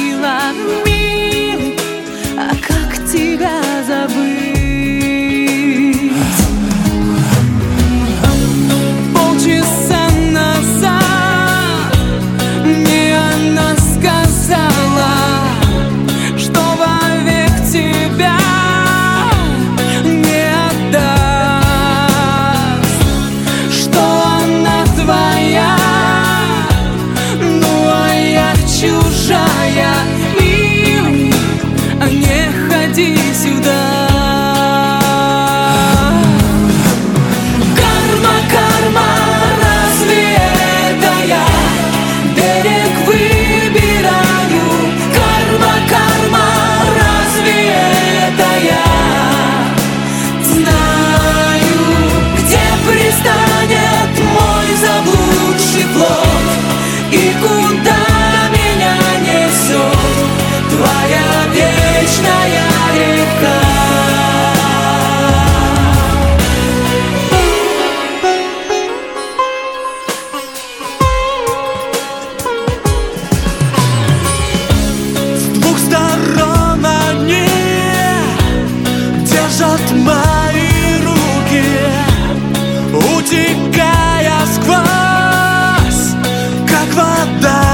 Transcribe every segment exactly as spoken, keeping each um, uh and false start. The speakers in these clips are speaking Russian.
любила, милый, а как тебя забыть? Полчаса назад мне она сказала, что вовек тебя не отдаст, что она твоя, ну а я чужая. Милый, не ходи сюда. Карма, карма, разве это я берег выбираю? Карма, карма, разве это я знаю, где пристанет мой заблудший плод и куда меня несет твоя вечная река? С двух сторон они держат мои руки, утекая сквозь, как вода.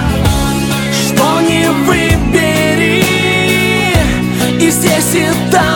Что не выбери, и здесь и там